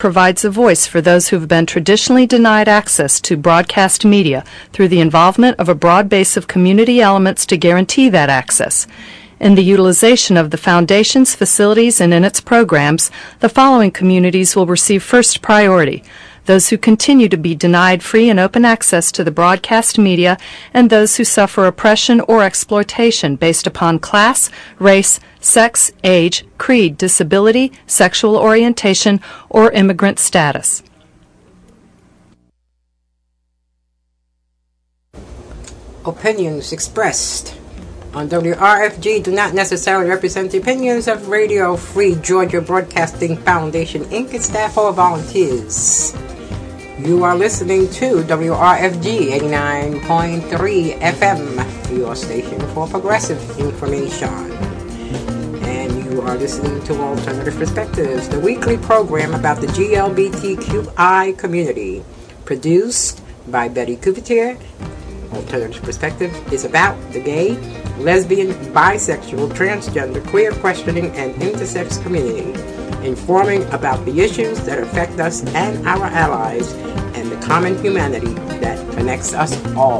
provides a voice for those who have been traditionally denied access to broadcast media through the involvement of a broad base of community elements to guarantee that access. In the utilization of the Foundation's facilities and in its programs, the following communities will receive first priority: those who continue to be denied free and open access to the broadcast media, and those who suffer oppression or exploitation based upon class, race, sex, age, creed, disability, sexual orientation, or immigrant status. Opinions expressed on WRFG do not necessarily represent the opinions of Radio Free Georgia Broadcasting Foundation, Inc., its staff, or volunteers. You are listening to WRFG 89.3 FM, your station for progressive information. And you are listening to Alternative Perspectives, the weekly program about the GLBTQI community, produced by Betty Coupeteer. Alternative Perspective is about the gay, lesbian, bisexual, transgender, queer, questioning, and intersex community, informing about the issues that affect us and our allies and the common humanity that connects us all.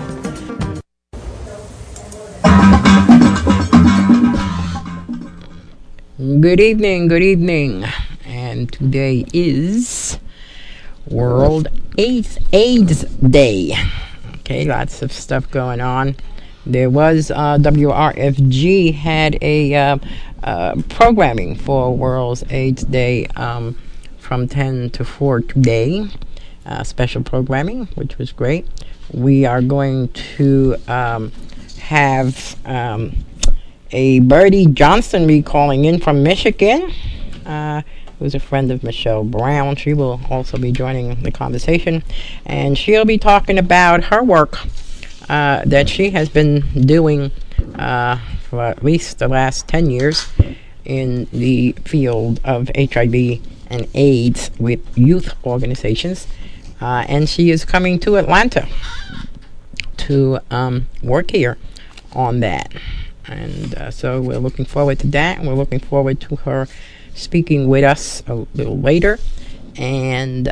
Good evening, and today is World AIDS Day. Okay, lots of stuff going on. There was WRFG had a programming for World AIDS Day from 10 to 4 today. Special programming, which was great. We are going to have a Birdie Johnson be calling in from Michigan, who's a friend of Michelle Brown. She will also be joining the conversation, and she'll be talking about her work that she has been doing for at least the last 10 years in the field of HIV and AIDS with youth organizations. And she is coming to Atlanta to work here on that. And so we're looking forward to that, and we're looking forward to her speaking with us a little later. And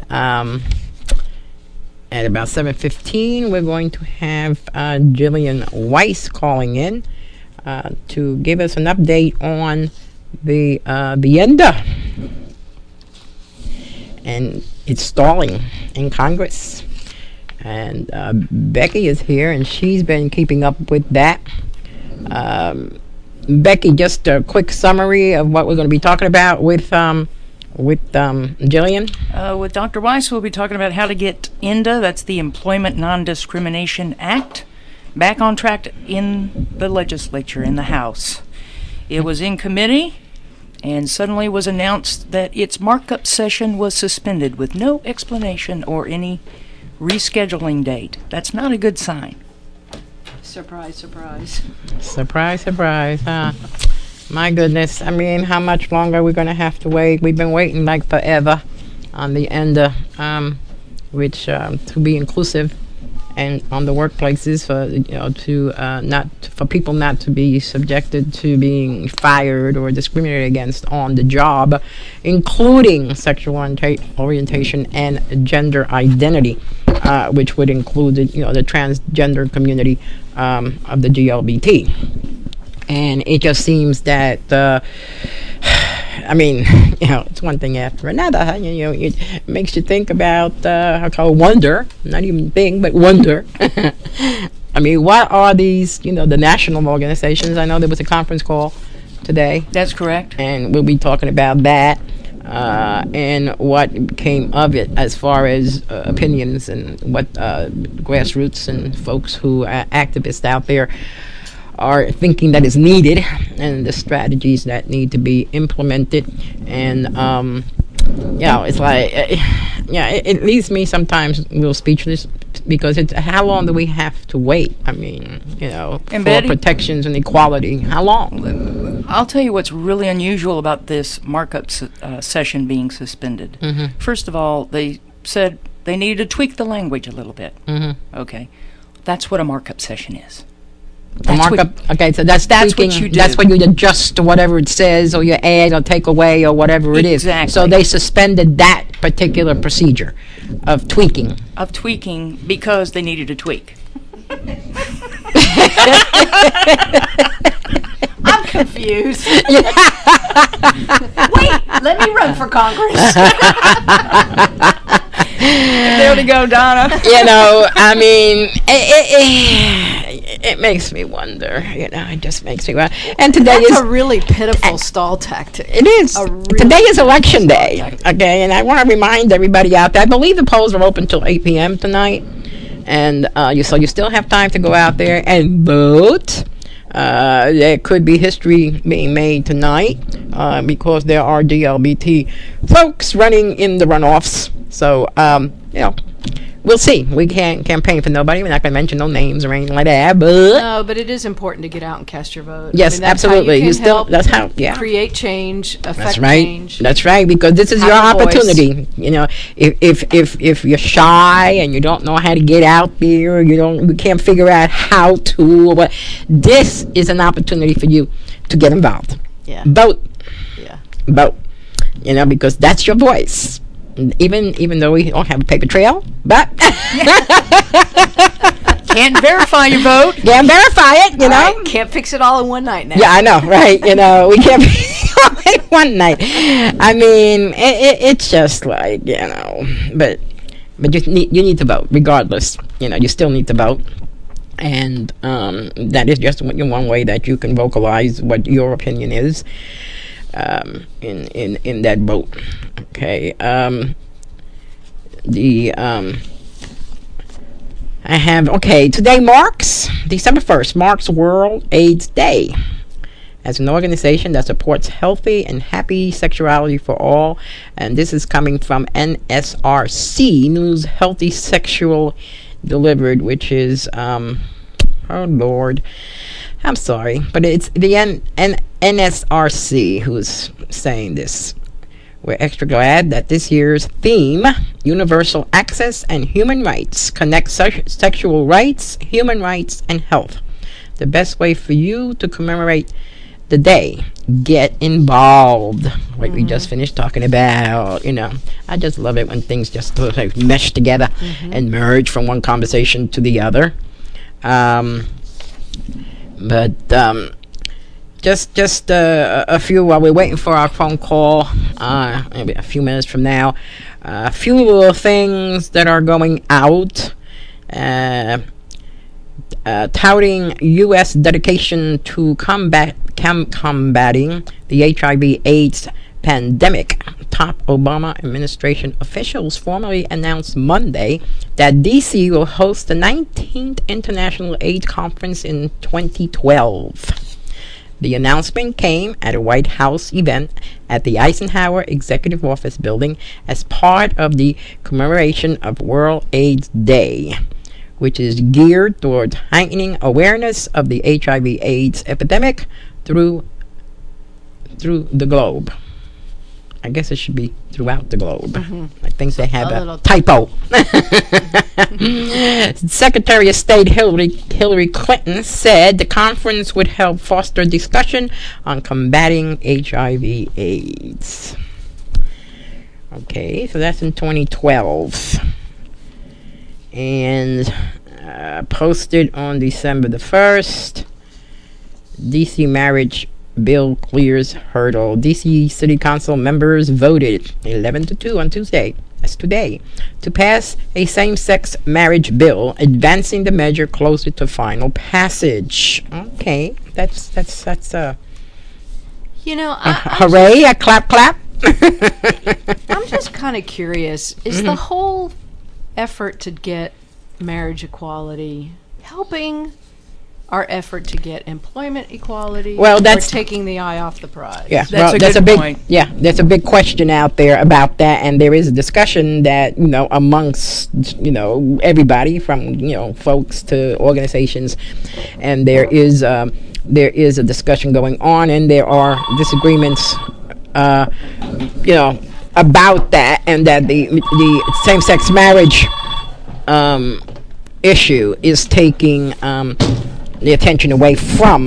at about 7:15, we're going to have Jillian Weiss calling in to give us an update on the ENDA. And it's stalling in Congress. And Becky is here, and she's been keeping up with that. Becky, just a quick summary of what we're going to be talking about with Jillian. With Dr. Weiss, we'll be talking about how to get ENDA, that's the Employment Non-Discrimination Act, back on track in the legislature, in the House. It was in committee, and suddenly was announced that its markup session was suspended with no explanation or any rescheduling date. That's not a good sign. Surprise, surprise. Surprise, surprise, huh? My goodness. I mean, how much longer are we going to have to wait? We've been waiting like forever on the ENDA, which to be inclusive and on the workplaces for for people not to be subjected to being fired or discriminated against on the job, including sexual orientation and gender identity, which would include the transgender community of the GLBT. And it just seems that it's one thing after another. It makes you think about how called wonder, not even think, but wonder. I mean, what are these, the national organizations? I know there was a conference call today. That's correct. And we'll be talking about that and what came of it as far as opinions and what grassroots and folks who are activists out there are thinking that is needed, and the strategies that need to be implemented. And it's like it leaves me sometimes a little speechless, because it's how long do we have to wait? I mean, for Betty, protections and equality, how long? I'll tell you what's really unusual about this markup session being suspended. Mm-hmm. First of all, they said they needed to tweak the language a little bit. Mm-hmm. Okay, that's what a markup session is. The markup. Okay, so that's tweaking. what you do. That's when you adjust to whatever it says, or you add or take away, or whatever it is. Exactly. So they suspended that particular procedure of tweaking. Because they needed a tweak. I'm confused. Wait, let me run for Congress. There we go, Donna. I mean, it makes me wonder. It just makes me wonder. And today That's is a really pitiful stall tactic. It is. really Today is election day. Okay, and I want to remind everybody out there. I believe the polls are open till 8 p.m. tonight, and so you still have time to go out there and vote. There could be history being made tonight because there are DLBT folks running in the runoffs. So, we'll see. We can't campaign for nobody. We're not going to mention no names or anything like that. But No, but it is important to get out and cast your vote. yes, that's how absolutely. you can help That's how. Yeah. create change, affect That's right. change. That's right. Because this is Have your a voice. opportunity. If you're shy and you don't know how to get out there, you can't figure out how to. But this is an opportunity for you to get involved. Yeah. Vote. Yeah. Vote. Because that's your voice. Even though we don't have a paper trail, but Can't verify your vote. can't verify it. All right, can't fix it all in one night now. Yeah, I know, right? We can't be in one night. I mean, it's just like but you need to vote regardless. You still need to vote, and that is just one way that you can vocalize what your opinion is in that vote. Okay. Today marks December 1st, marks World AIDS Day. As an organization that supports healthy and happy sexuality for all, and this is coming from NSRC, News Healthy Sexual Delivered, which is, oh Lord, I'm sorry, but it's the NSRC who's saying this. We're extra glad that this year's theme, Universal Access and Human Rights, connects sexual rights, human rights, and health. The best way for you to commemorate the day, get involved. Like we just finished talking about, I just love it when things just sort of mesh together and merge from one conversation to the other. Just a few while we're waiting for our phone call, maybe a few minutes from now. A few little things that are going out, touting U.S. dedication to combating the HIV/AIDS pandemic. Top Obama administration officials formally announced Monday that D.C. will host the 19th International AIDS Conference in 2012. The announcement came at a White House event at the Eisenhower Executive Office Building as part of the commemoration of World AIDS Day, which is geared towards heightening awareness of the HIV/AIDS epidemic through the globe. I guess it should be throughout the globe. I think they have a typo. Secretary of State Hillary Clinton said the conference would help foster discussion on combating HIV/AIDS. Okay, so that's in 2012. And posted on December the 1st, D.C. marriage bill clears hurdle. D.C. City Council members voted 11-2 on Tuesday, that's today, to pass a same-sex marriage bill, advancing the measure closer to final passage. Okay, that's hooray, a clap. I'm just kind of curious. Is the whole effort to get marriage equality helping our effort to get employment equality? Well, that's taking the eye off the prize. Yeah, That's a that's good a big point. Yeah, there's a big question out there about that, and there is a discussion that amongst everybody from folks to organizations, and there is a discussion going on, and there are disagreements, about that, and that the same-sex marriage issue is taking the attention away from.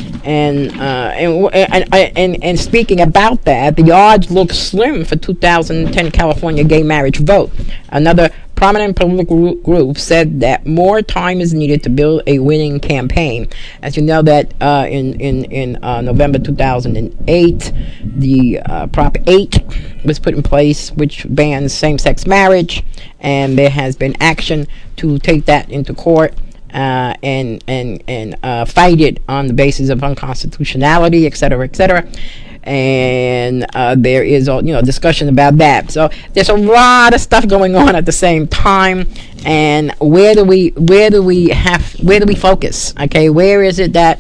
And speaking about that, the odds look slim for 2010 California gay marriage vote. Another prominent political group said that more time is needed to build a winning campaign. As you know, that in November 2008, the Prop 8 was put in place, which bans same-sex marriage, and there has been action to take that into court. And fight it on the basis of unconstitutionality, et cetera, et cetera. And there is discussion about that. So there's a lot of stuff going on at the same time. And where do we focus? Okay, where is it that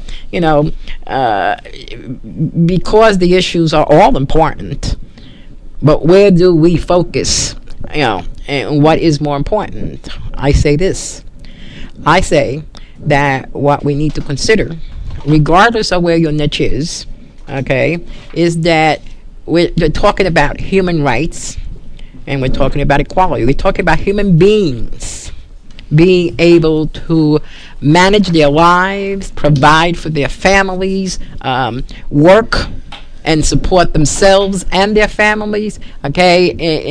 because the issues are all important, but where do we focus? And what is more important? I say this. I say that what we need to consider, regardless of where your niche is, okay, is that we're talking about human rights and we're talking about equality. We're talking about human beings being able to manage their lives, provide for their families, work and support themselves and their families. Okay,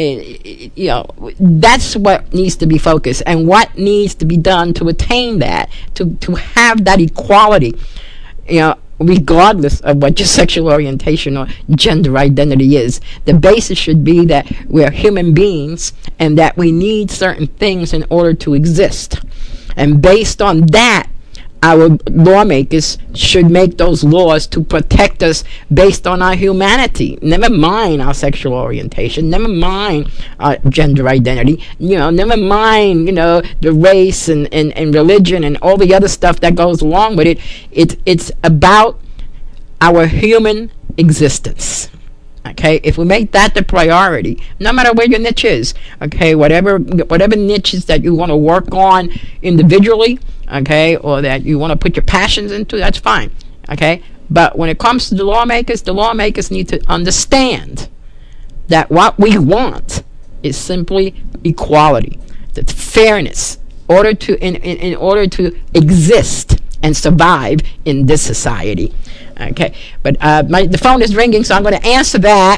that's what needs to be focused, and what needs to be done to attain that, to have that equality. Regardless of what your sexual orientation or gender identity is, the basis should be that we're human beings and that we need certain things in order to exist. And based on that, our lawmakers should make those laws to protect us based on our humanity. Never mind our sexual orientation. Never mind our gender identity. Never mind, the race and religion and all the other stuff that goes along with it. It's about our human existence. Okay, if we make that the priority, no matter where your niche is, okay, whatever niches that you want to work on individually, okay, or that you want to put your passions into, that's fine, okay. But when it comes to the lawmakers need to understand that what we want is simply equality, that's fairness, in order to exist and survive in this society. Okay, but the phone is ringing, so I'm going to answer that.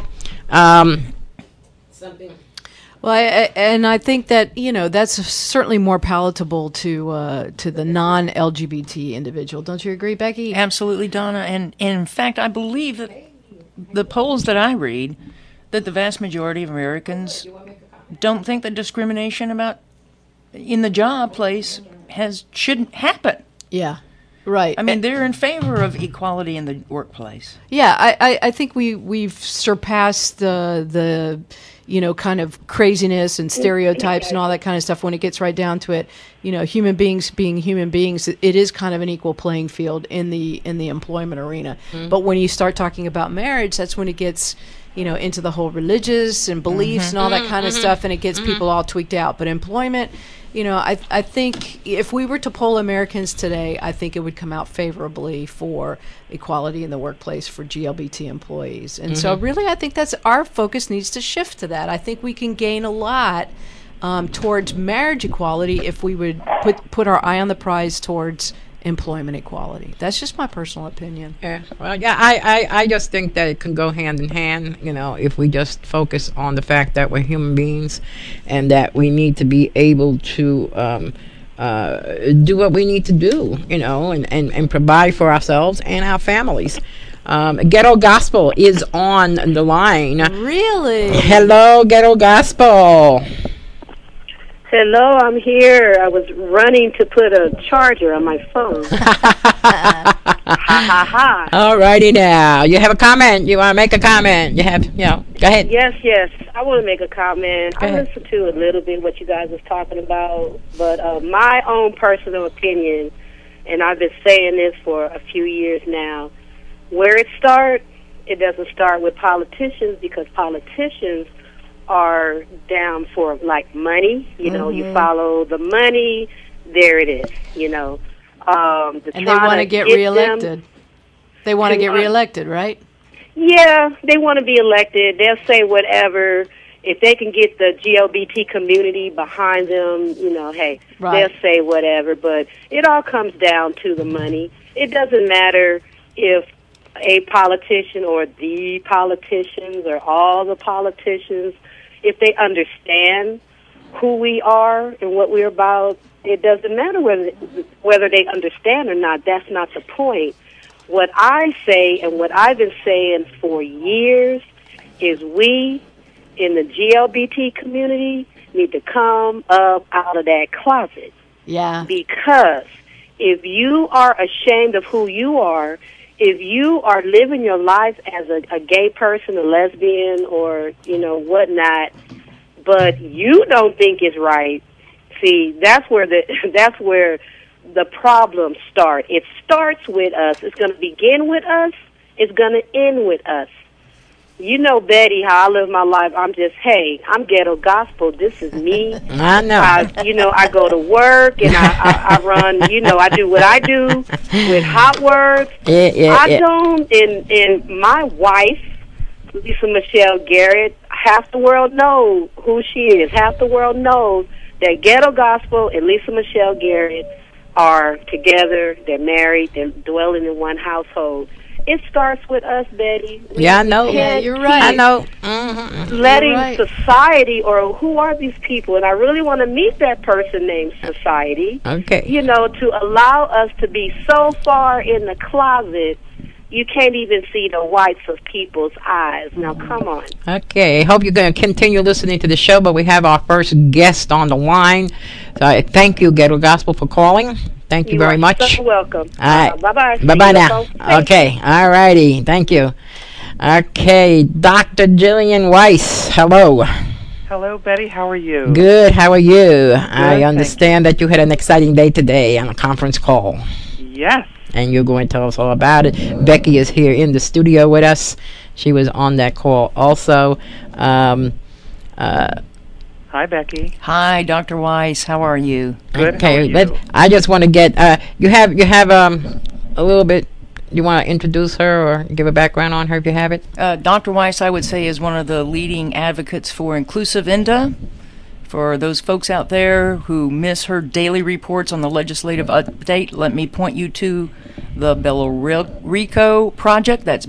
Something. Well, I think that that's certainly more palatable to the non-LGBT individual. Don't you agree, Becky? Absolutely, Donna. And in fact, I believe that the polls that I read, that the vast majority of Americans don't think that discrimination in the job place shouldn't happen. Yeah. Right. I mean, they're in favor of equality in the workplace. Yeah, I think we've surpassed the kind of craziness and stereotypes and all that kind of stuff when it gets right down to it. Human beings being human beings, it is kind of an equal playing field in the employment arena. Mm-hmm. But when you start talking about marriage, that's when it gets into the whole religious and beliefs and all that kind of stuff, and it gets people all tweaked out. But employment, I think if we were to poll Americans today, I think it would come out favorably for equality in the workplace for GLBT employees. And so really I think that's our focus needs to shift to that. I think we can gain a lot towards marriage equality if we would put our eye on the prize towards employment equality. That's just my personal opinion. Yeah. Well, yeah, I just think that it can go hand in hand, if we just focus on the fact that we're human beings and that we need to be able to do what we need to do, and provide for ourselves and our families. Ghetto Gospel is on the line. Really? Hello, Ghetto Gospel. Hello, I'm here. I was running to put a charger on my phone. Ha, ha, ha. All righty now. You have a comment? You want to make a comment? You have, go ahead. Yes. I want to make a comment. I listened to a little bit what you guys was talking about, but my own personal opinion, and I've been saying this for a few years now, where it doesn't start with politicians, because politicians are down for money. You follow the money, there it is. And they want to get reelected. They want to get reelected, right? Yeah, they want to be elected. They'll say whatever if they can get the GLBT community behind them, hey, Right. they'll say whatever. But it all comes down to the money. It doesn't matter if a politician or the politicians or all the politicians, if they understand who we are and what we're about. It doesn't matter whether they understand or not. That's not the point. What I say and what I've been saying for years is we in the GLBT community need to come up out of that closet. Yeah. Because if you are ashamed of who you are, if you are living your life as a gay person, a lesbian, or, whatnot, but you don't think it's right, see, that's where the problems start. It starts with us. It's going to begin with us. It's going to end with us. You know, Betty, how I live my life. I'm ghetto gospel. This is me. I know. I go to work and I run, I do what I do with hot words. I don't, and my wife, Lisa Michelle Garrett, half the world knows who she is. Half the world knows that Ghetto Gospel and Lisa Michelle Garrett are together. They're married. They're dwelling in one household. It starts with us, Betty. Yeah, I know. Yeah, you're right. I know. Letting society, or who are these people? And I really want to meet that person named society. Okay. To allow us to be so far in the closet, you can't even see the whites of people's eyes. Now, come on. Okay. I hope you're going to continue listening to the show, but we have our first guest on the line. So I thank you, Ghetto Gospel, for calling. Thank you very much. So welcome. All right. Bye-bye. Bye-bye now. Okay. All righty. Thank you. Okay. Dr. Jillian Weiss. Hello. Hello, Betty. How are you? Good. How are you? I understand that you had an exciting day today on a conference call. Yes. And you're going to tell us all about it. Becky is here in the studio with us. She was on that call also. Hi, Becky. Hi, Dr. Weiss. How are you? Good. Okay, How are you? I just want to get you have a little bit. You want to introduce her or give a background on her if you have it? Dr. Weiss, I would say, is one of the leading advocates for inclusive INDA. For those folks out there who miss her daily reports on the legislative update, let me point you to the Bilerico Project. That's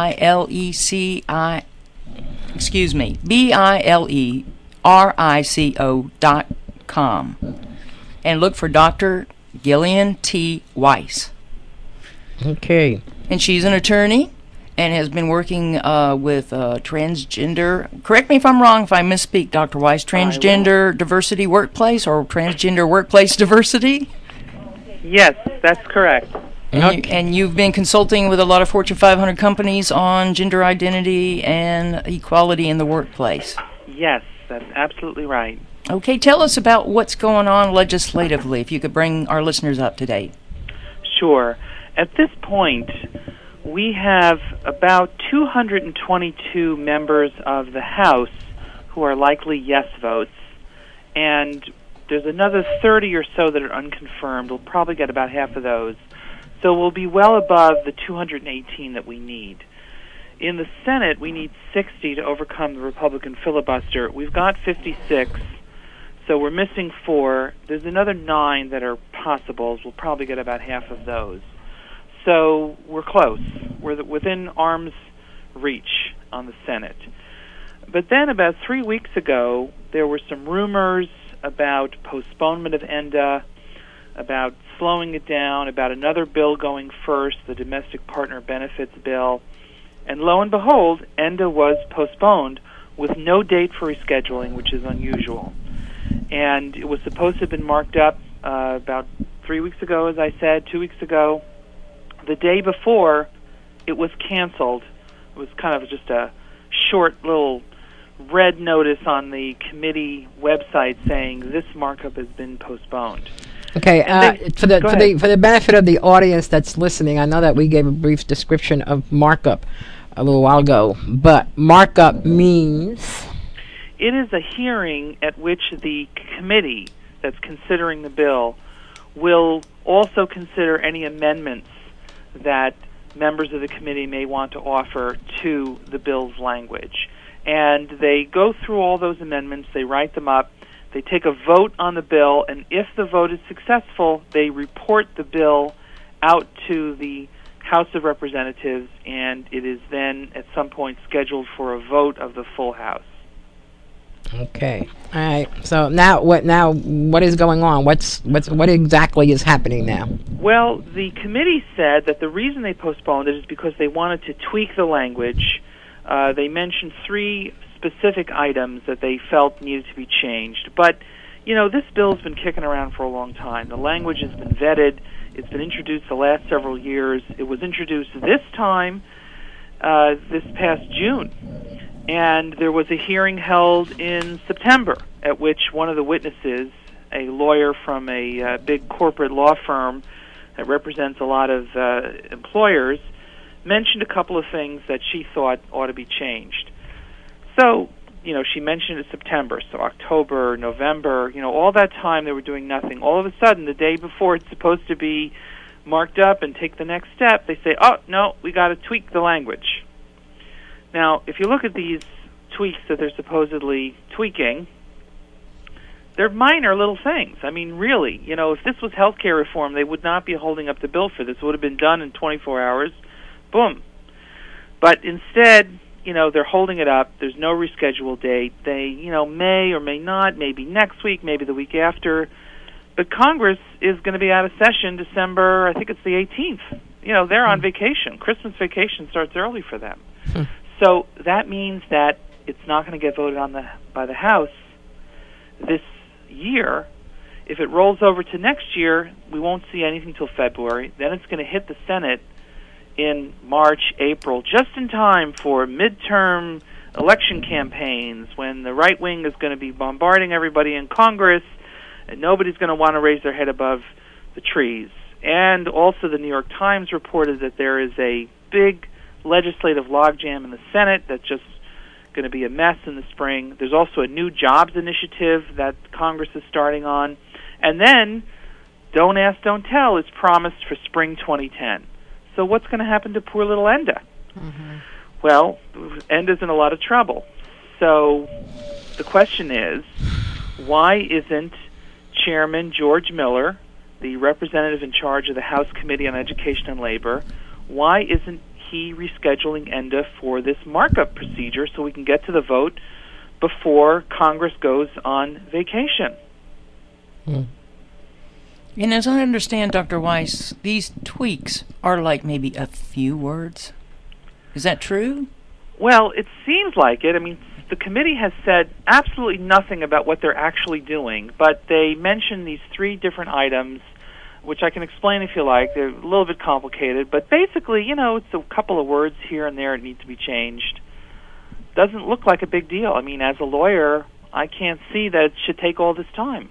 BILERICO.com. And look for Dr. Gillian T. Weiss. Okay. And she's an attorney and has been working with transgender, correct me if I'm wrong if I misspeak, Dr. Weiss, transgender diversity workplace or transgender workplace diversity? Yes, that's correct. And you've been consulting with a lot of Fortune 500 companies on gender identity and equality in the workplace. Yes, that's absolutely right. Okay, tell us about what's going on legislatively, if you could bring our listeners up to date. Sure. At this point, we have about 222 members of the House who are likely yes votes, and there's another 30 or so that are unconfirmed. We'll probably get about half of those. So we'll be well above the 218 that we need. In the Senate, we need 60 to overcome the Republican filibuster. We've got 56, so we're missing 4. There's another 9 that are possibles. We'll probably get about half of those. So we're close. We're within arm's reach on the Senate. But then about 3 weeks ago, there were some rumors about postponement of ENDA, about slowing it down, about another bill going first, the Domestic Partner Benefits Bill. And lo and behold, ENDA was postponed with no date for rescheduling, which is unusual. And it was supposed to have been marked up about 3 weeks ago, as I said, 2 weeks ago. The day before, it was canceled. It was kind of just a short little red notice on the committee website saying this markup has been postponed. Okay, for the benefit of the audience that's listening, I know that we gave a brief description of markup a little while ago, but markup means? It is a hearing at which the committee that's considering the bill will also consider any amendments that members of the committee may want to offer to the bill's language. And they go through all those amendments, they write them up, they take a vote on the bill, and if the vote is successful, they report the bill out to the House of Representatives, and it is then at some point scheduled for a vote of the full House. Okay. All right. So now what is going on? What exactly is happening now? Well, the committee said that the reason they postponed it is because they wanted to tweak the language. They mentioned 3 specific items that they felt needed to be changed. But, this bill's been kicking around for a long time. The language has been vetted. It's been introduced the last several years. It was introduced this time, this past June. And there was a hearing held in September at which one of the witnesses, a lawyer from a big corporate law firm that represents a lot of employers, mentioned a couple of things that she thought ought to be changed. So, she mentioned it September, so October, November, all that time they were doing nothing. All of a sudden, the day before it's supposed to be marked up and take the next step, they say, oh, no, we got to tweak the language. Now, if you look at these tweaks that they're supposedly tweaking, they're minor little things. I mean, really, if this was health care reform, they would not be holding up the bill for this. It would have been done in 24 hours. Boom. But instead, they're holding it up. There's no reschedule date. They, may or may not, maybe next week, maybe the week after. But Congress is going to be out of session December, I think it's the 18th. They're on vacation. Christmas vacation starts early for them. So that means that it's not going to get voted on by the House this year. If it rolls over to next year, we won't see anything till February. Then it's going to hit the Senate in March, April, just in time for midterm election campaigns when the right wing is going to be bombarding everybody in Congress and nobody's going to want to raise their head above the trees. And also the New York Times reported that there is a big legislative logjam in the Senate that's just going to be a mess in the spring. There's also a new jobs initiative that Congress is starting on. And then, don't ask, don't tell, is promised for spring 2010. So what's going to happen to poor little Enda? Mm-hmm. Well, Enda's in a lot of trouble. So the question is, why isn't Chairman George Miller, the representative in charge of the House Committee on Education and Labor, why isn't he rescheduling Enda for this markup procedure so we can get to the vote before Congress goes on vacation? And as I understand, Dr. Weiss, these tweaks are like maybe a few words. Is that true? Well, it seems like it. I mean, the committee has said absolutely nothing about what they're actually doing, but they mention these 3 different items, which I can explain if you like. They're a little bit complicated, but basically, it's a couple of words here and there that need to be changed. Doesn't look like a big deal. I mean, as a lawyer, I can't see that it should take all this time.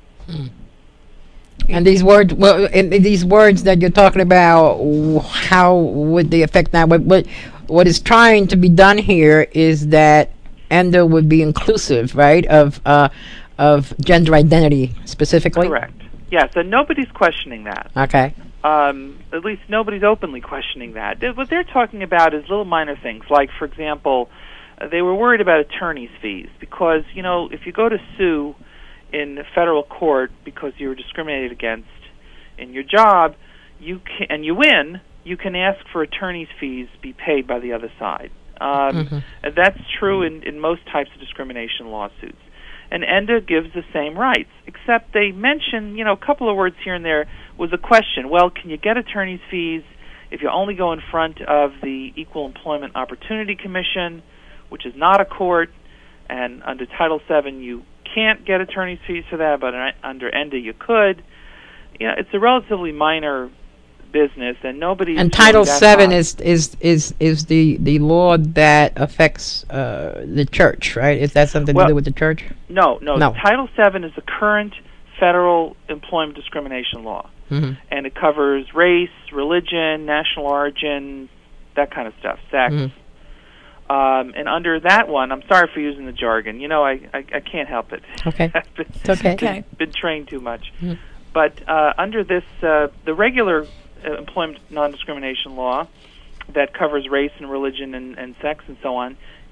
And these words, these words that you're talking about, how would they affect that? What is trying to be done here is that Enda would be inclusive, right, of gender identity specifically? Correct. Yes, and nobody's questioning that. Okay. At least nobody's openly questioning that. What they're talking about is little minor things, like, for example, they were worried about attorney's fees because, if you go to sue in federal court because you were discriminated against in your job, and you win, you can ask for attorney's fees be paid by the other side. And that's true in most types of discrimination lawsuits. And Enda gives the same rights, except they mention, a couple of words here and there was a question. Well, can you get attorney's fees if you only go in front of the Equal Employment Opportunity Commission, which is not a court, and under Title VII you can't get attorney's fees for that, but under Enda you could. It's a relatively minor business, and nobody. And Title VII is the law that affects the church, right? Is that something to do with the church? No. Title VII is the current federal employment discrimination law, and it covers race, religion, national origin, that kind of stuff, sex. And under that one, I'm sorry for using the jargon. I can't help it. Okay, it's okay. Been trained too much. But under this, the regular employment non-discrimination law that covers race and religion and sex and so on,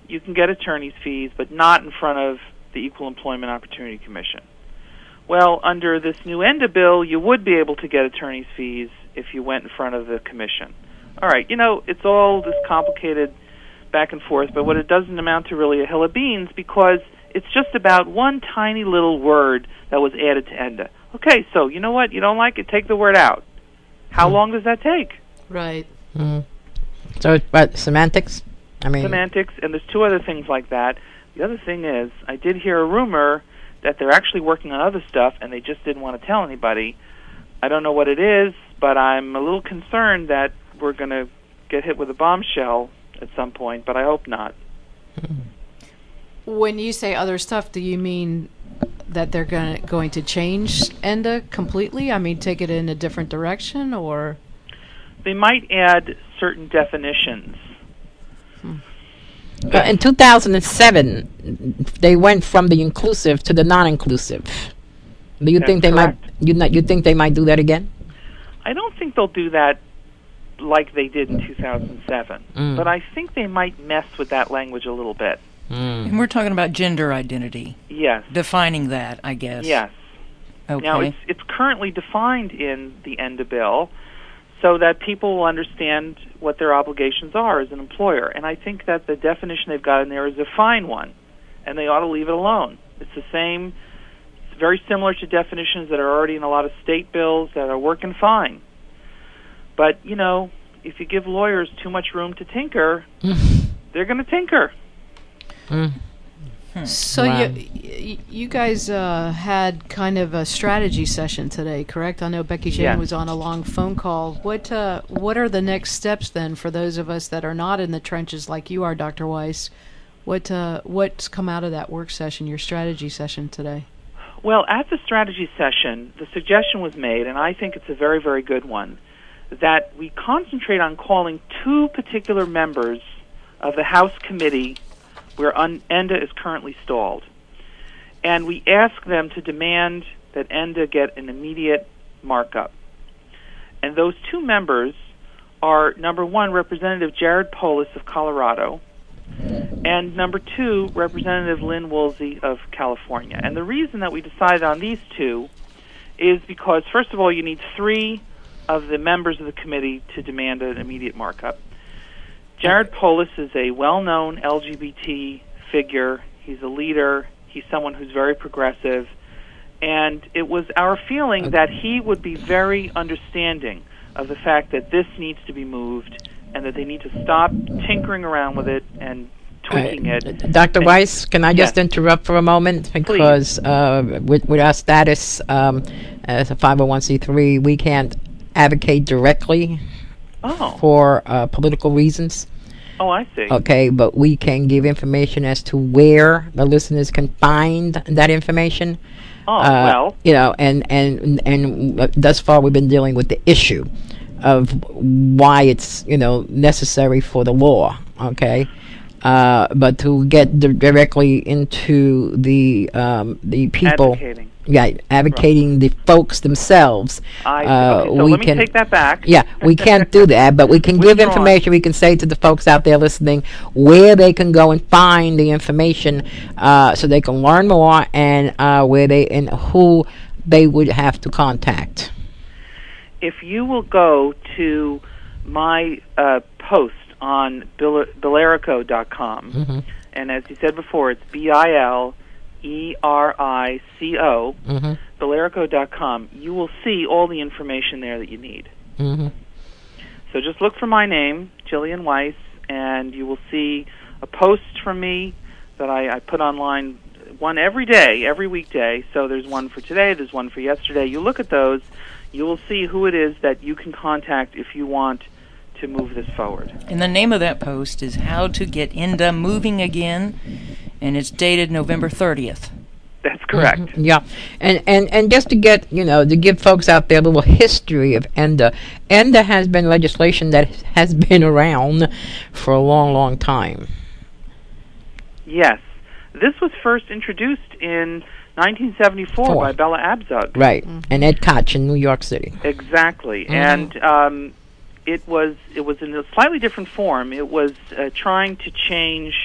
you can get attorney's fees, but not in front of the Equal Employment Opportunity Commission. Well, under this new ENDA bill, you would be able to get attorney's fees if you went in front of the commission. All right, it's all this complicated back and forth, but what it doesn't amount to really a hill of beans, because it's just about one tiny little word that was added to ENDA. Okay, so you know what? You don't like it, take the word out. How long does that take? Right. So it's about semantics? Semantics, and there's two other things like that. The other thing is, I did hear a rumor that they're actually working on other stuff, and they just didn't want to tell anybody. I don't know what it is, but I'm a little concerned that we're going to get hit with a bombshell at some point, but I hope not. When you say other stuff, do you mean that they're going to change ENDA completely? Take it in a different direction, or? They might add certain definitions. In 2007, they went from the inclusive to the non-inclusive. Do you think they might? You think they might do that again? I don't think they'll do that like they did in 2007, but I think they might mess with that language a little bit. And we're talking about gender identity. Yes. Defining that, I guess. Yes. Okay. Now, it's currently defined in the ENDA bill so that people will understand what their obligations are as an employer. And I think that the definition they've got in there is a fine one, and they ought to leave it alone. It's the same, it's very similar to definitions that are already in a lot of state bills that are working fine. But, if you give lawyers too much room to tinker, they're going to tinker. So Wow. you guys had kind of a strategy session today, correct? I know Becky Jane Yes. was on a long phone call. What are the next steps then for those of us that are not in the trenches like you are, Dr. Weiss? What's come out of that work session, your strategy session today? Well, at the strategy session, the suggestion was made, and I think it's a very, very good one, that we concentrate on calling two particular members of the House committee where ENDA is currently stalled. And we ask them to demand that ENDA get an immediate markup. And those two members are, number one, Representative Jared Polis of Colorado, and number two, Representative Lynn Woolsey of California. And the reason that we decided on these two is because, first of all, you need three of the members of the committee to demand an immediate markup. Jared Polis is a well-known LGBT figure. He's a leader. He's someone who's very progressive. And it was our feeling that he would be very understanding of the fact that this needs to be moved and that they need to stop tinkering around with it and tweaking it. Dr. Weiss, can I just Yes. interrupt for a moment? Because with our status as a 501c3, we can't advocate directly for political reasons. Oh, I see. Okay, but we can give information as to where the listeners can find that information. Well. And thus far we've been dealing with the issue of why it's, necessary for the law, okay? But to get directly into the people... Advocating. Yeah, advocating the folks themselves. Okay, so let me take that back. Yeah, we can't do that, but we can give Withdrawn. information. We can say to the folks out there listening where they can go and find the information so they can learn more and where they and who they would have to contact. If you will go to my post on Bilerico.com, and as you said before, it's BILERICO, Bilerico.com, you will see all the information there that you need. So just look for my name, Jillian Weiss, and you will see a post from me that I put online, one every day, every weekday. So there's one for today, there's one for yesterday. You look at those, you will see who it is that you can contact if you want to move this forward. And the name of that post is How to Get ENDA Moving Again, and it's dated November 30th. That's correct. Yeah, and just to get to give folks out there a little history of ENDA. ENDA has been legislation that has been around for a long, long time. Yes, this was first introduced in 1974 by Bella Abzug. Right, and Ed Koch in New York City. Exactly, and it was in a slightly different form. It was trying to change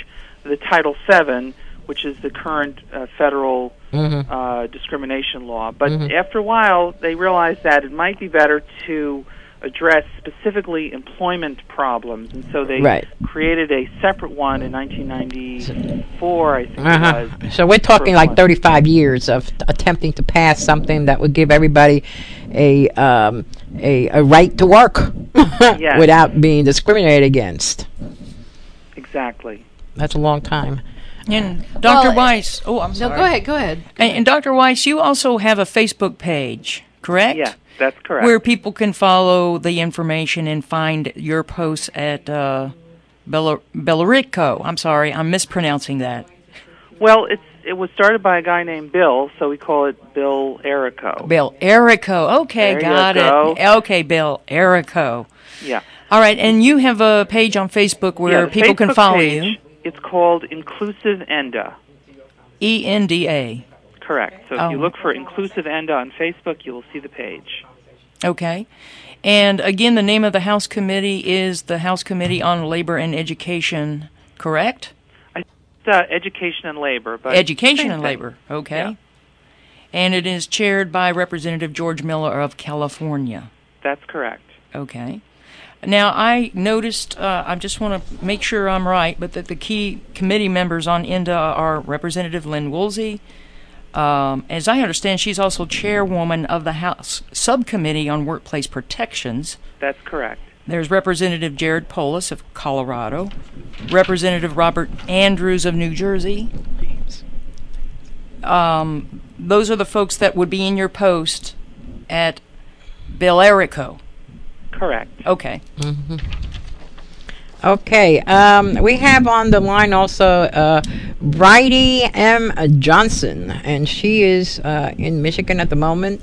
the Title VII, which is the current federal discrimination law. But after a while, they realized that it might be better to address specifically employment problems, and so they created a separate one in 1994, I think it was. So we're talking like 35 years of attempting to pass something that would give everybody a right to work without being discriminated against. Exactly. That's a long time. And Dr. Weiss, I'm sorry. No, go ahead. And Dr. Weiss, you also have a Facebook page, correct? Yes, that's correct. Where people can follow the information and find your posts at Bellerico. I'm sorry, I'm mispronouncing that. Well, it was started by a guy named Bill, so we call it Bill Errico. Bill Errico. Okay, got it. Okay, Bill Errico. Yeah. All right, and you have a page on Facebook where people can follow you. It's called Inclusive ENDA. ENDA. Correct. So if you look for Inclusive ENDA on Facebook, you will see the page. Okay. And again, the name of the House Committee is the House Committee on Labor and Education, correct? Education and Labor. But Education and Labor, okay. Yeah. And it is chaired by Representative George Miller of California. That's correct. Okay. Now, I noticed, I just want to make sure I'm right, but that the key committee members on INDA are Representative Lynn Woolsey. As I understand, she's also chairwoman of the House Subcommittee on Workplace Protections. That's correct. There's Representative Jared Polis of Colorado, Representative Robert Andrews of New Jersey. Those are the folks that would be in your post at Bellerico. Correct. Okay. Okay. We have on the line also Bridie M. Johnson, and she is in Michigan at the moment,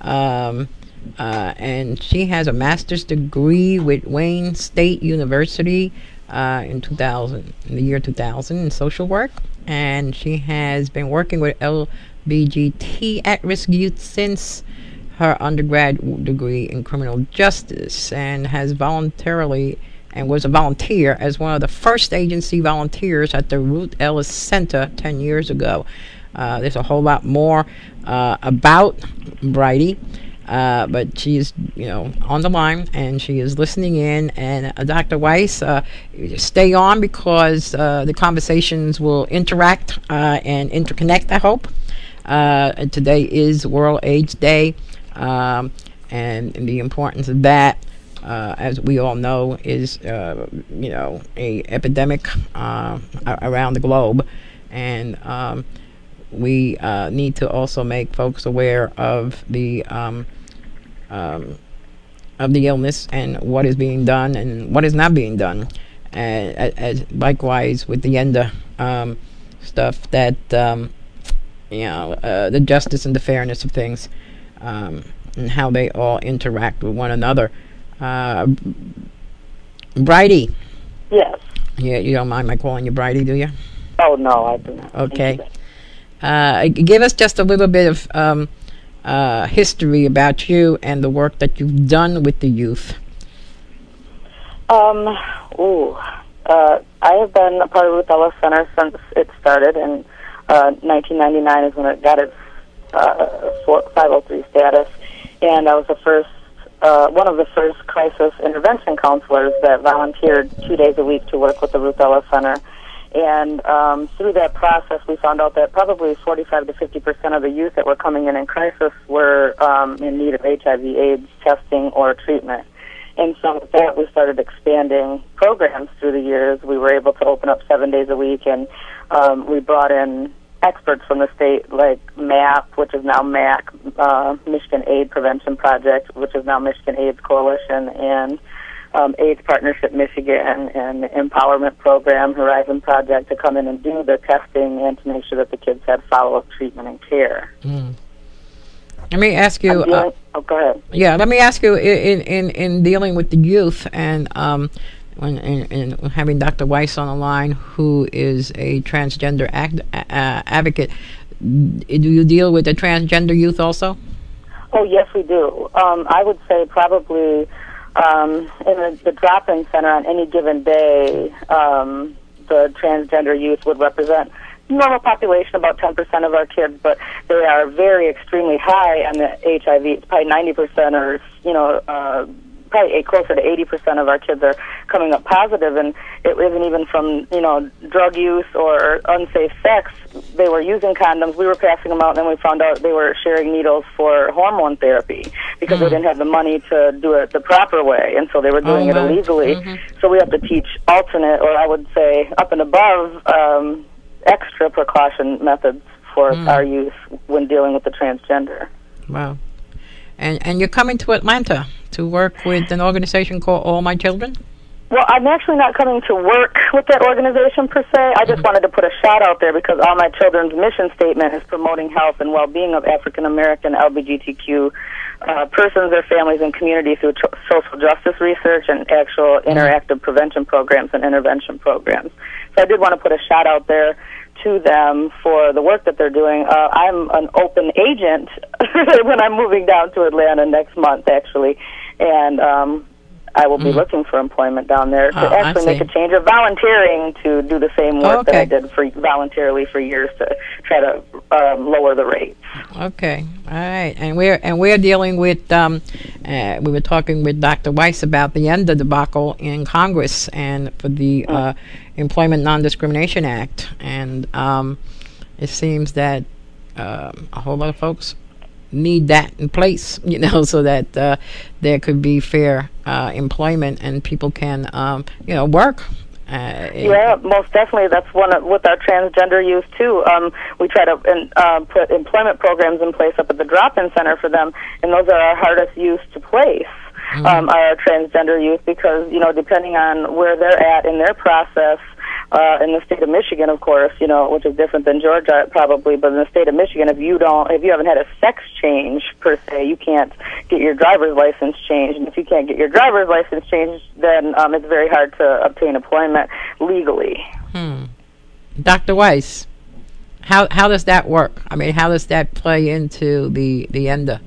and she has a master's degree with Wayne State University in the year 2000 in social work, and she has been working with LBGT at-risk youth since her undergrad degree in criminal justice, and has was a volunteer as one of the first agency volunteers at the Ruth Ellis Center 10 years ago. There's a whole lot more about Bridie, but she is, on the line, and she is listening in. And Dr. Weiss, stay on, because the conversations will interact and interconnect, I hope. Today is World AIDS Day. And the importance of that, as we all know, is a epidemic around the globe, and we need to also make folks aware of the illness and what is being done and what is not being done, as likewise with the ENDA stuff, that the justice and the fairness of things. And how they all interact with one another. Bridie. Yes. Yeah, you don't mind my calling you Bridie, do you? Oh, no, I do not. Okay. Give us just a little bit of history about you and the work that you've done with the youth. I have been a part of Ruth Ellis Center since it started, and 1999 is when it got its 503 status, and I was one of the first crisis intervention counselors that volunteered 2 days a week to work with the Ruth Ellis Center. And through that process, we found out that probably 45 to 50% of the youth that were coming in crisis were in need of HIV/AIDS testing or treatment. And so with that, we started expanding programs through the years. We were able to open up 7 days a week, and we brought in experts from the state, like MAP, which is now MAC, Michigan AIDS Prevention Project, which is now Michigan AIDS Coalition, and AIDS Partnership Michigan, and the Empowerment Program, Horizon Project, to come in and do the testing and to make sure that the kids had follow-up treatment and care. Let me ask you. Go ahead. Yeah, let me ask you, in dealing with the youth, and when having Dr. Weiss on the line, who is a transgender advocate, do you deal with the transgender youth also? Oh, yes, we do. I would say probably in the drop-in center on any given day, the transgender youth would represent normal population, about 10% of our kids, but they are very extremely high on the HIV. It's probably 90% or, probably closer to 80% of our kids are coming up positive, and it isn't even from, drug use or unsafe sex. They were using condoms. We were passing them out, and then we found out they were sharing needles for hormone therapy because they didn't have the money to do it the proper way, and so they were doing it illegally. So we have to teach alternate, or I would say up and above, extra precaution methods for our youth when dealing with the transgender. Wow. And you're coming to Atlanta to work with an organization called All My Children? Well, I'm actually not coming to work with that organization per se. I just wanted to put a shout out there because All My Children's mission statement is promoting health and well-being of African American LGBTQ persons, their families, and communities through social justice research and actual interactive prevention programs and intervention programs. So I did want to put a shout out there to them for the work that they're doing. I'm an open agent when I'm moving down to Atlanta next month, actually, and I will be looking for employment down there to actually make a change, or volunteering to do the same work that I did voluntarily for years to try to lower the rates. Okay, all right, and we're dealing with. We were talking with Dr. Weiss about the ENDA debacle in Congress and for the Employment Non-Discrimination Act, and it seems that a whole lot of folks need that in place, so that there could be fair employment and people can, work. Yeah, most definitely. That's with our transgender youth too. We try to put employment programs in place up at the drop-in center for them, and those are our hardest youth to place. Our transgender youth, because depending on where they're at in their process. In the state of Michigan, of course, which is different than Georgia probably, but in the state of Michigan, if you haven't had a sex change per se, you can't get your driver's license changed. And if you can't get your driver's license changed, then it's very hard to obtain employment legally. Dr. Weiss, how does that work? I mean, how does that play into the ENDA?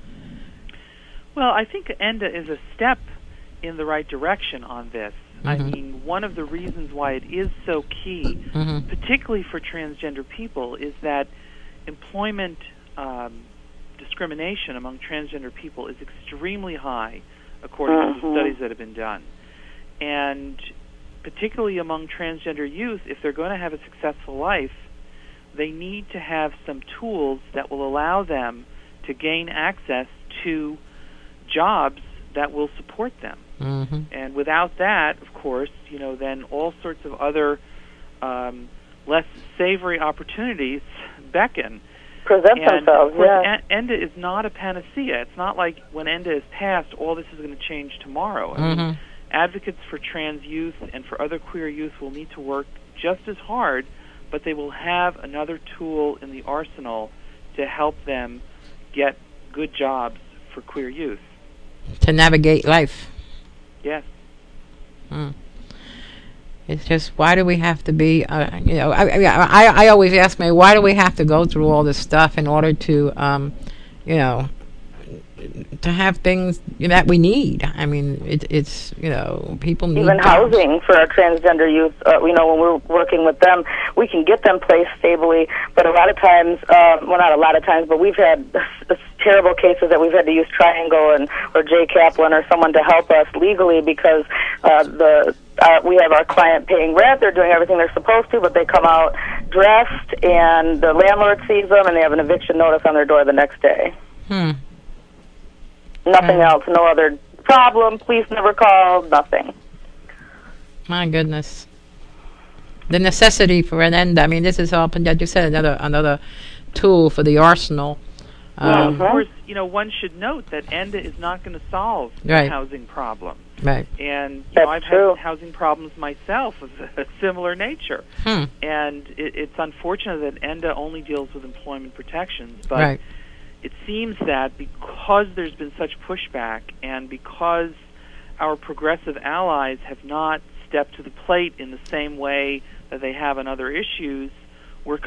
Well, I think ENDA is a step in the right direction on this. I mean, one of the reasons why it is so key, particularly for transgender people, is that employment discrimination among transgender people is extremely high, according to the studies that have been done. And particularly among transgender youth, if they're going to have a successful life, they need to have some tools that will allow them to gain access to jobs that will support them. And without that, of course, then all sorts of other less savory opportunities beckon. Present themselves, ENDA is not a panacea. It's not like when ENDA is passed, all this is going to change tomorrow. I mean, advocates for trans youth and for other queer youth will need to work just as hard, but they will have another tool in the arsenal to help them get good jobs for queer youth. To navigate life. Yes. It's just, why do we have to be, I always ask me, why do we have to go through all this stuff in order to, to have things that we need? I mean, it's people need even housing for our transgender youth. When we're working with them, we can get them placed stably, but a lot of times, not a lot of times, but we've had terrible cases that we've had to use Triangle or J. Kaplan or someone to help us legally because we have our client paying rent, they're doing everything they're supposed to, but they come out dressed and the landlord sees them and they have an eviction notice on their door the next day. Nothing else, no other problem, police never called, nothing. My goodness. The necessity for an end. I mean, this is all, like you said, another tool for the arsenal. Of course, one should note that ENDA is not going to solve the housing problem. Right. And I've had housing problems myself of a similar nature. And it's unfortunate that ENDA only deals with employment protections, but it seems that because there's been such pushback and because our progressive allies have not stepped to the plate in the same way that they have on other issues,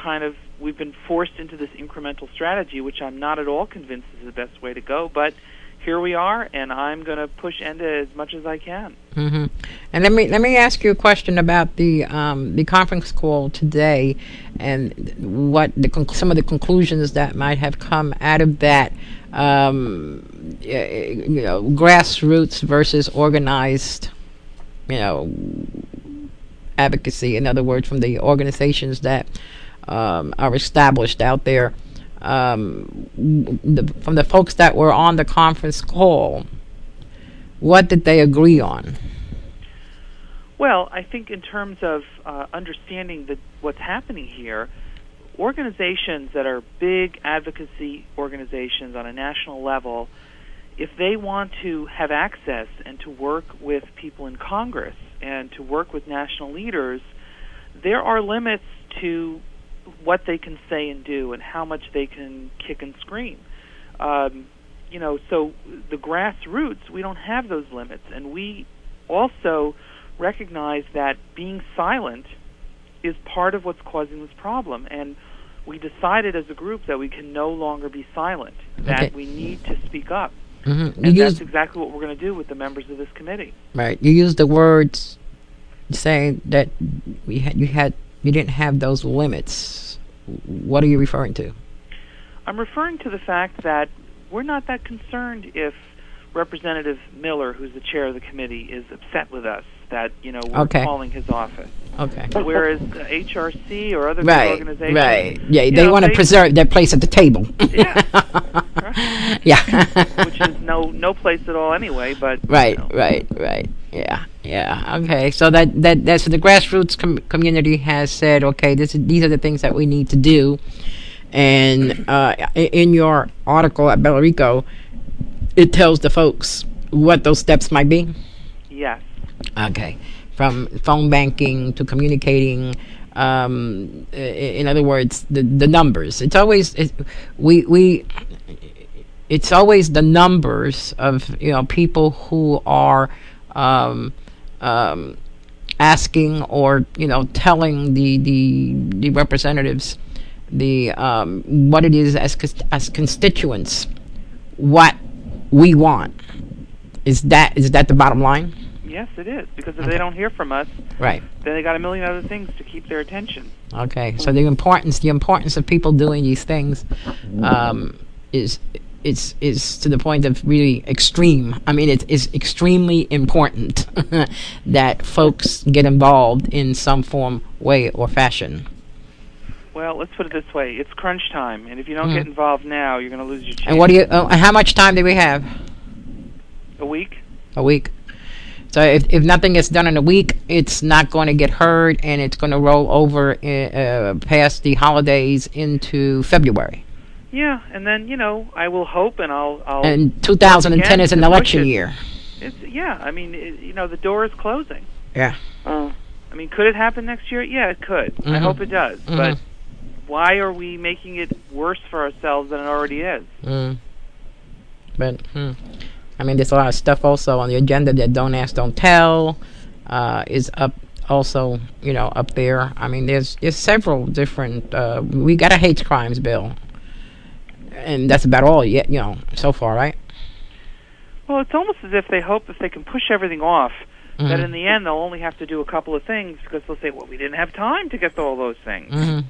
we've been forced into this incremental strategy, which I'm not at all convinced is the best way to go, but here we are, and I'm going to push ENDA as much as I can. Mm-hmm. And let me ask you a question about the conference call today, and what some of the conclusions that might have come out of that. Grassroots versus organized, advocacy. In other words, from the organizations that are established out there. From the folks that were on the conference call, what did they agree on? Well, I think in terms of understanding what's happening here, organizations that are big advocacy organizations on a national level, if they want to have access and to work with people in Congress and to work with national leaders, there are limits to what they can say and do and how much they can kick and scream. So the grassroots, we don't have those limits. And we also recognize that being silent is part of what's causing this problem. And we decided as a group that we can no longer be silent, that we need to speak up. Mm-hmm. And that's exactly what we're going to do with the members of this committee. Right. You used the words saying that you didn't have those limits. What are you referring to? I'm referring to the fact that we're not that concerned if Representative Miller, who's the chair of the committee, is upset with us that, we're calling his office. Okay. Whereas HRC or other organizations... Right. Yeah, they want to preserve their place at the table. Yeah. Right. Yeah. Which is no place at all anyway, but... Right. Yeah. Okay. So that's the grassroots community has said, okay, these are the things that we need to do. And in your article at Bellarico, it tells the folks what those steps might be? Yes. Okay. From phone banking to communicating, in other words, the numbers. It's always it's always the numbers of people who are asking or telling the representatives what it is as constituents what we want. Is that the bottom line? Yes, it is, because if they don't hear from us, right, then they got a million other things to keep their attention. Okay, so the importance of people doing these things is to the point of really extreme. I mean, it is extremely important that folks get involved in some form, way, or fashion. Well, let's put it this way: it's crunch time, and if you don't get involved now, you're going to lose your chance. And what do you? How much time do we have? A week. A week. So if nothing gets done in a week, it's not going to get heard, and it's going to roll over past the holidays into February. Yeah, and then I will hope, and I'll. And 2010 is an election year. I mean, the door is closing. Yeah. I mean, could it happen next year? Yeah, it could. Mm-hmm. I hope it does. Mm-hmm. But why are we making it worse for ourselves than it already is? But. I mean, there's a lot of stuff also on the agenda that Don't Ask, Don't Tell is up also, up there. I mean, there's several different. We got a hate crimes bill, and that's about all yet, so far, right? Well, it's almost as if they hope if they can push everything off, that in the end they'll only have to do a couple of things because they'll say, well, we didn't have time to get to all those things.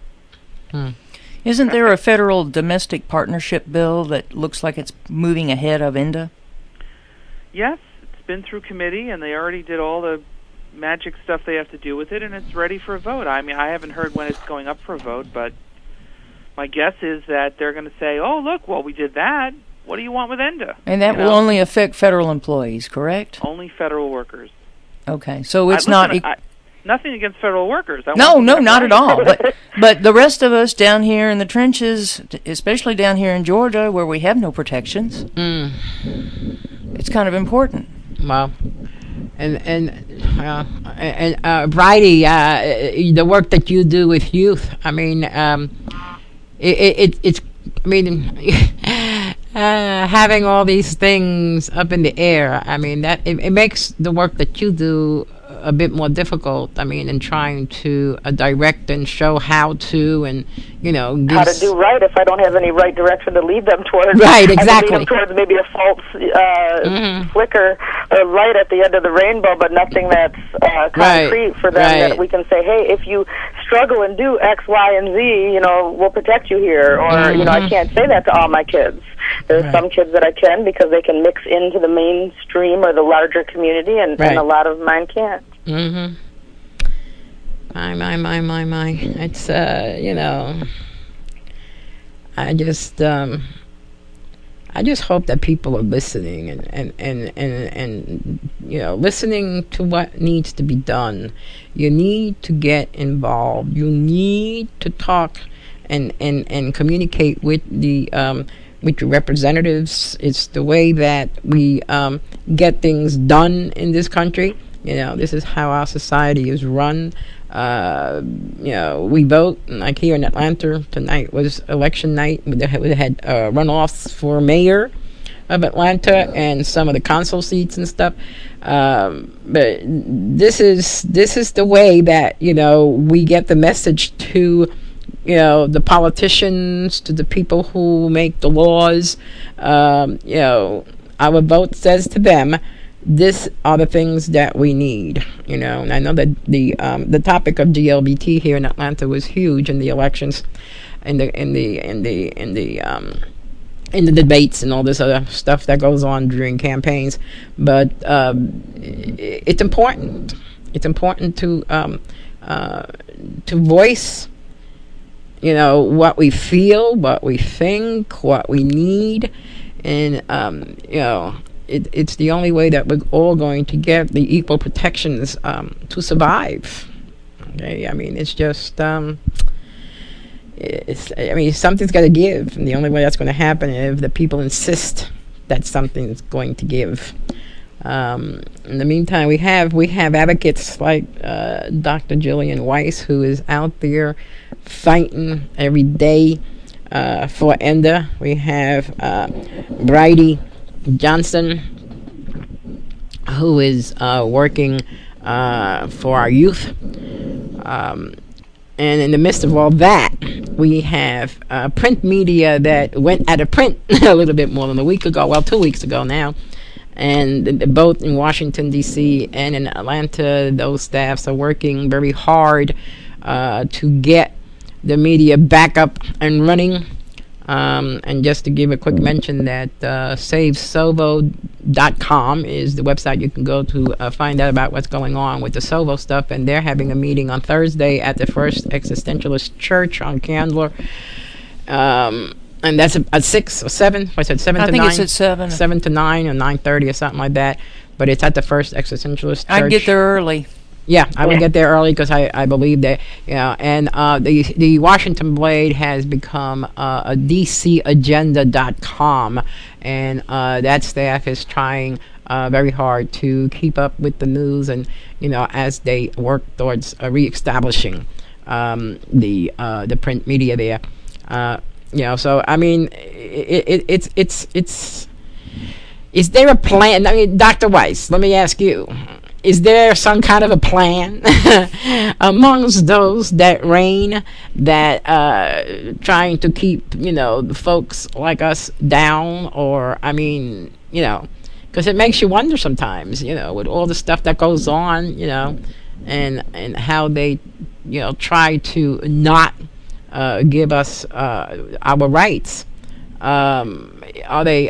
Isn't there a federal domestic partnership bill that looks like it's moving ahead of ENDA? Yes, it's been through committee, and they already did all the magic stuff they have to do with it, and it's ready for a vote. I mean, I haven't heard when it's going up for a vote, but my guess is that they're going to say, oh, look, well, we did that. What do you want with ENDA? And that will only affect federal employees, correct? Only federal workers. Okay, so it's not... Nothing against federal workers. No, not at all. But the rest of us down here in the trenches, especially down here in Georgia, where we have no protections, it's kind of important. Well, and Bridie, the work that you do with youth, I mean, it's. I mean, having all these things up in the air, I mean, that it makes the work that you do a bit more difficult. I mean, in trying to direct and show how to, and how to do right if I don't have any right direction to lead them towards. Right, I exactly. can lead them towards maybe a false flicker or light at the end of the rainbow, but nothing that's concrete for them that we can say, hey, if you struggle and do X, Y, and Z, we'll protect you here. Or, I can't say that to all my kids. There's some kids that I can because they can mix into the mainstream or the larger community, and a lot of mine can't. Mm-hmm. My. It's, I just hope that people are listening and listening to what needs to be done. You need to get involved. You need to talk and communicate with the representatives. It's the way that we get things done in this country. This is how our society is run. We vote, like here in Atlanta tonight was election night. We had runoffs for mayor of Atlanta and some of the council seats and stuff. But this is the way that we get the message to the politicians, to the people who make the laws. Our vote says to them, these are the things that we need, and I know that the topic of GLBT here in Atlanta was huge in the elections, in the debates and all this other stuff that goes on during campaigns. But it's important. It's important to voice, what we feel, what we think, what we need, and it's the only way that we're all going to get the equal protections to survive. Okay, I mean, it's just something's got to give, and the only way that's going to happen is if the people insist that something's going to give. In the meantime, we have advocates like Dr. Jillian Weiss, who is out there fighting every day for ENDA. We have Bridie Johnson, who is working for our youth. And in the midst of all that, we have print media that went out of print a little bit more than a week ago. Well, 2 weeks ago now. And both in Washington, D.C. and in Atlanta, those staffs are working very hard to get the media back up and running. And just to give a quick mention that SaveSovo.com is the website you can go to find out about what's going on with the Sovo stuff. And they're having a meeting on Thursday at the First Existentialist Church on Candler. And that's at 6 or 7. I said 7 to 9. I think it's at 7. 7 to 9 or 9:30 or something like that. But it's at the First Existentialist Church. I'd get there early. Yeah, I would get there early because I believe that, and the Washington Blade has become a DCagenda.com, and that staff is trying very hard to keep up with the news, and as they work towards reestablishing the print media there. So I mean, it's is there a plan? I mean, Dr. Weiss, let me ask you. Is there some kind of a plan amongst those that reign that trying to keep, the folks like us down? Or, I mean, because it makes you wonder sometimes, with all the stuff that goes on, and how they, try to not give us our rights. Are they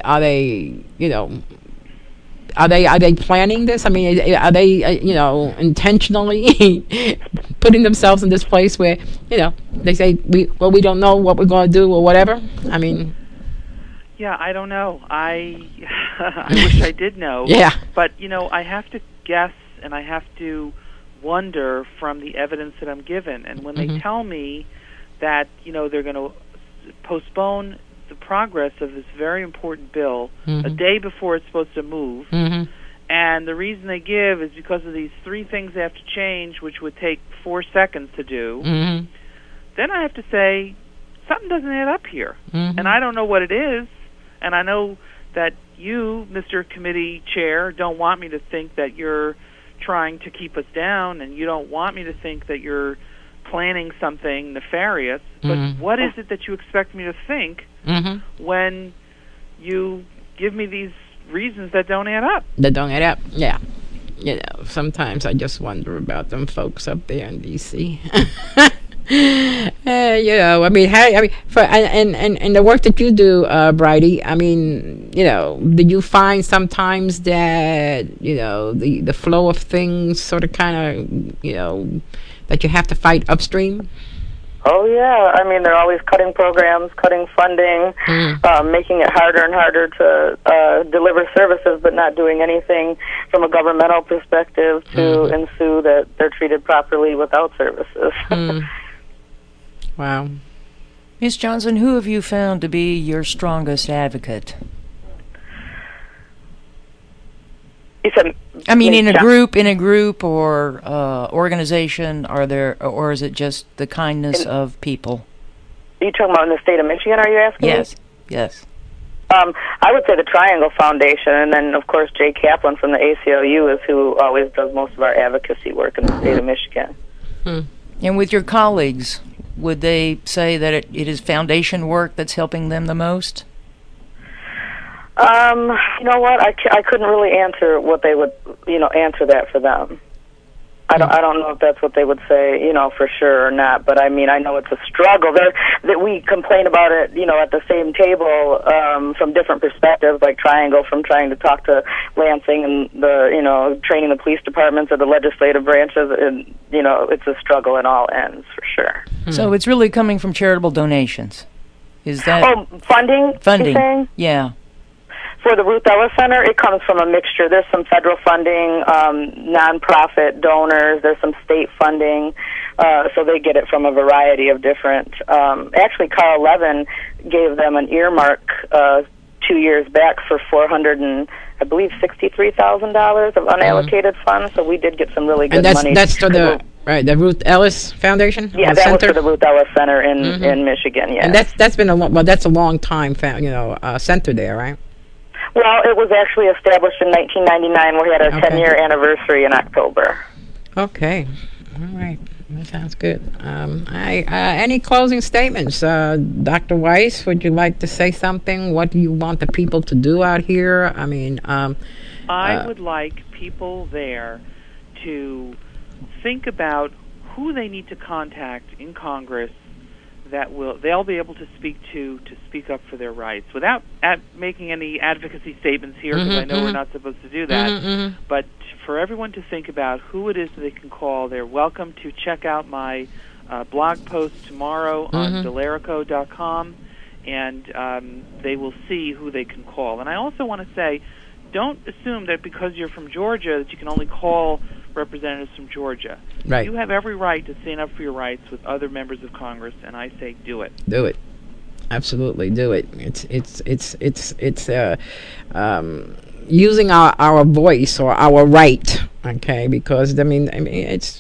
planning this? I mean, are they, intentionally putting themselves in this place where, they say, we don't know what we're going to do or whatever? I mean... Yeah, I don't know. I wish I did know. Yeah. But, I have to guess and I have to wonder from the evidence that I'm given. And when they tell me that, they're going to postpone the progress of this very important bill a day before it's supposed to move, and the reason they give is because of these 3 things they have to change, which would take 4 seconds to do, then I have to say something doesn't add up here, and I don't know what it is, and I know that you, Mr. Committee Chair, don't want me to think that you're trying to keep us down, and you don't want me to think that you're planning something nefarious. But what is it that you expect me to think when you give me these reasons that don't add up? That don't add up, yeah. You know, sometimes I just wonder about them folks up there in D.C. You know, I mean, and the work that you do, Bridie, I mean, you know, do you find sometimes that, you know, the flow of things sort of kind of, you know, that you have to fight upstream? Oh, yeah. I mean, they're always cutting programs, cutting funding, making it harder and harder to deliver services, but not doing anything from a governmental perspective to ensue that they're treated properly without services. Wow. Ms. Johnson, who have you found to be your strongest advocate? You said, I mean, in a group or organization, or is it just the kindness of people? Are you talking about in the state of Michigan, are you asking? Yes. I would say the Triangle Foundation, and then, of course, Jay Kaplan from the ACLU is who always does most of our advocacy work in the state of Michigan. And with your colleagues, would they say that it is foundation work that's helping them the most? You know what? I couldn't really answer what they would, answer that for them. I don't know if that's what they would say, for sure or not. But I mean, I know it's a struggle. That we complain about it, at the same table from different perspectives, like Triangle, from trying to talk to Lansing and the, training the police departments or the legislative branches, and it's a struggle in all ends for sure. So it's really coming from charitable donations. Is that funding? Funding, you're saying? yeah. For the Ruth Ellis Center, it comes from a mixture. There's some federal funding, nonprofit donors. There's some state funding, so they get it from a variety of different. Actually, Carl Levin gave them an earmark 2 years back for $463,000 of unallocated funds. So we did get some really good money. And that's for the Ruth Ellis Foundation. Yeah, that was for the Ruth Ellis Center in Michigan. Yeah, and that's been that's a long time, center there, right? Well, it was actually established in 1999. We had our 10-year anniversary in October. Okay. All right. That sounds good. Any closing statements? Dr. Weiss, would you like to say something? What do you want the people to do out here? I mean... I would like people there to think about who they need to contact in Congress that they'll be able to speak up for their rights without making any advocacy statements here, because I know we're not supposed to do that. But for everyone to think about who it is that they can call, they're welcome to check out my blog post tomorrow on Delarico.com, and they will see who they can call. And I also want to say, don't assume that because you're from Georgia that you can only call representatives from Georgia. Right. You have every right to stand up for your rights with other members of Congress, and I say do it. Do it. Absolutely, do it. It's using our voice or our right, okay? Because I mean, it's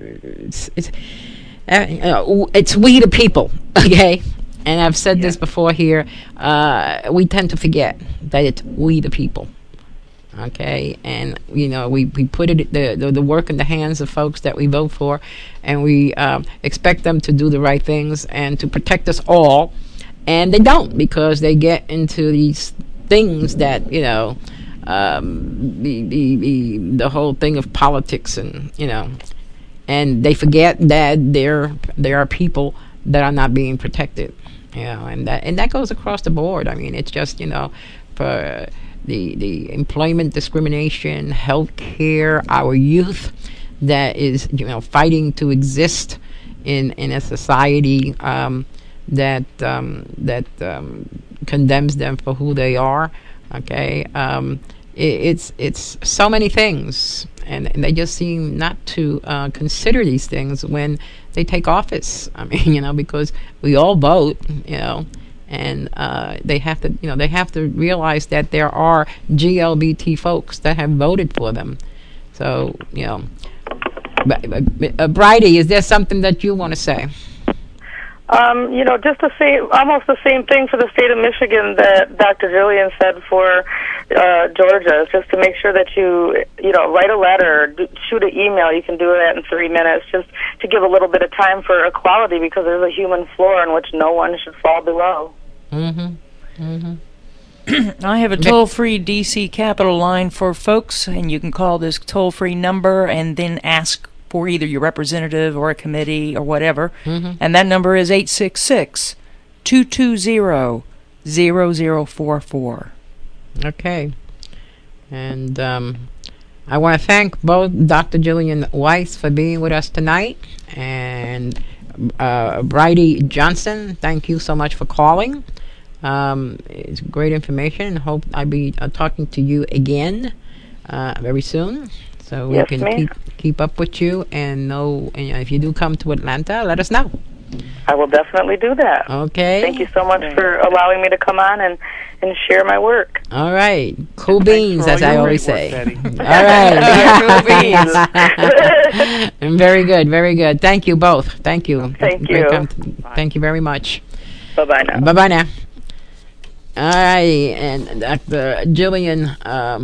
we the people, okay? And I've said this before here. We tend to forget that it's we the people. Okay, and we put the work in the hands of folks that we vote for, and we expect them to do the right things and to protect us all, and they don't, because they get into these things that the whole thing of politics, and they forget that there are people that are not being protected, and that goes across the board. I mean, it's just for the employment discrimination, health care, our youth that is fighting to exist in a society that condemns them for who they are. Okay, it's so many things, and they just seem not to consider these things when they take office. I mean, because we all vote, and they have to realize that there are GLBT folks that have voted for them. So, Bridie, is there something that you want to say? Just to say almost the same thing for the state of Michigan that Dr. Jillian said for Georgia, just to make sure that you write a letter, shoot an email. You can do that in 3 minutes, just to give a little bit of time for equality, because there's a human floor in which no one should fall below. I have a toll-free DC Capital line for folks, and you can call this toll-free number and then ask for either your representative or a committee or whatever. And that number is 866-220-0044. Okay. And I want to thank both Dr. Jillian Weiss for being with us tonight, and Bridie Johnson, thank you so much for calling. It's great information, and hope I'll be talking to you again very soon, so we can keep up with you, and if you do come to Atlanta, let us know. I will definitely do that. Okay. Thank you so much for allowing me to come on and share my work. All right. Cool beans, as I always say. All right. Very good, very good. Thank you both. Thank you. Thank you. Thank you very much. Bye-bye now. Bye-bye now. All right, and Dr. Jillian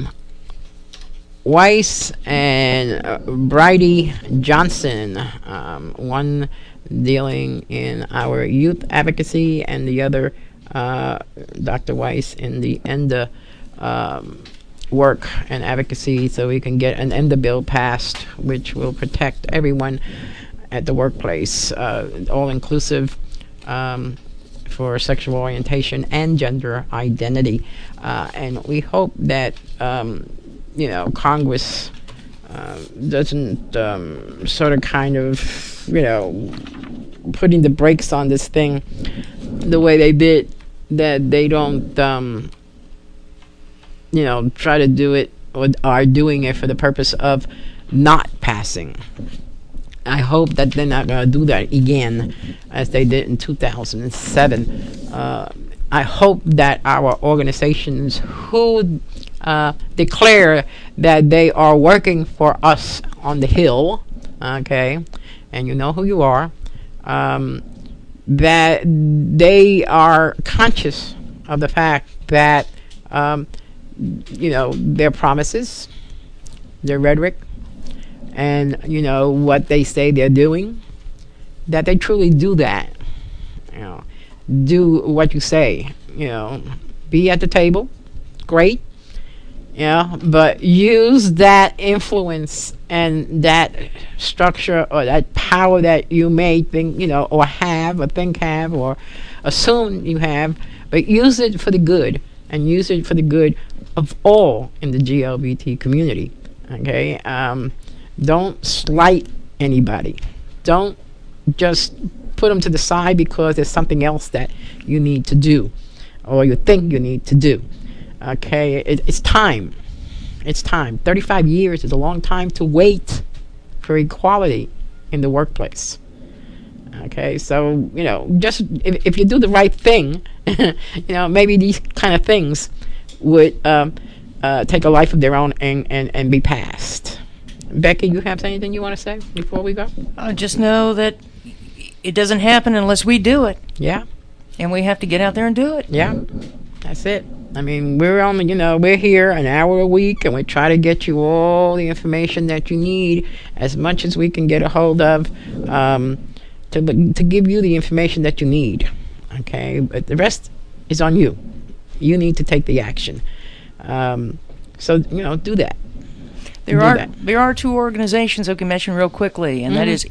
Weiss and Bridie Johnson, one dealing in our youth advocacy, and the other, Dr. Weiss, in the ENDA work and advocacy, so we can get an ENDA bill passed, which will protect everyone at the workplace, all-inclusive, for sexual orientation and gender identity. And we hope that, Congress doesn't sort of kind of, putting the brakes on this thing the way they did, that they don't, try to do it or are doing it for the purpose of not passing. I hope that they're not going to do that again as they did in 2007. I hope that our organizations who declare that they are working for us on the Hill, okay, and you know who you are, that they are conscious of the fact that, their promises, their rhetoric, and what they say they're doing, that they truly do that. Do what you say. Be at the table, great. But use that influence and that structure or that power that you may think, or have, or think have, or assume you have, but use it for the good, and use it for the good of all in the GLBT community. Okay. Don't slight anybody. Don't just put them to the side because there's something else that you need to do or you think you need to do. Okay, it's time. It's time. 35 years is a long time to wait for equality in the workplace. Okay, so, just if you do the right thing, maybe these kind of things would take a life of their own and be passed. Becky, you have anything you want to say before we go? Just know that it doesn't happen unless we do it. Yeah. And we have to get out there and do it. Yeah. That's it. I mean, we're here an hour a week, and we try to get you all the information that you need, as much as we can get a hold of, to give you the information that you need. Okay? But the rest is on you. You need to take the action. So, do that. There are two organizations I can mention real quickly, and that is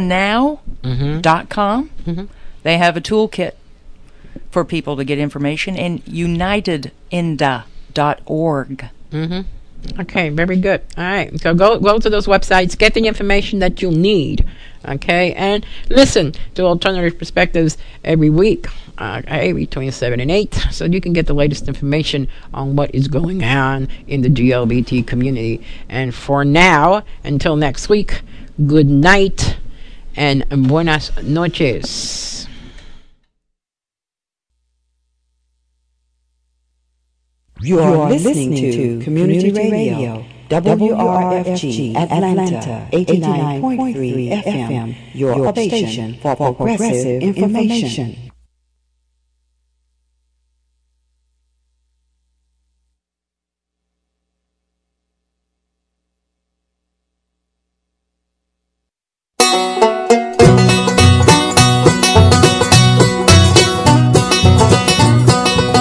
endanow.com. They have a toolkit for people to get information, and unitedenda.org. Okay, very good. All right, so go to those websites, get the information that you need, okay, and listen to Alternative Perspectives every week, between 7 and 8, so you can get the latest information on what is going on in the GLBT community. And for now, until next week, good night and buenas noches. You are listening to Community Radio. WRFG Atlanta 89.3 FM, your station for progressive information.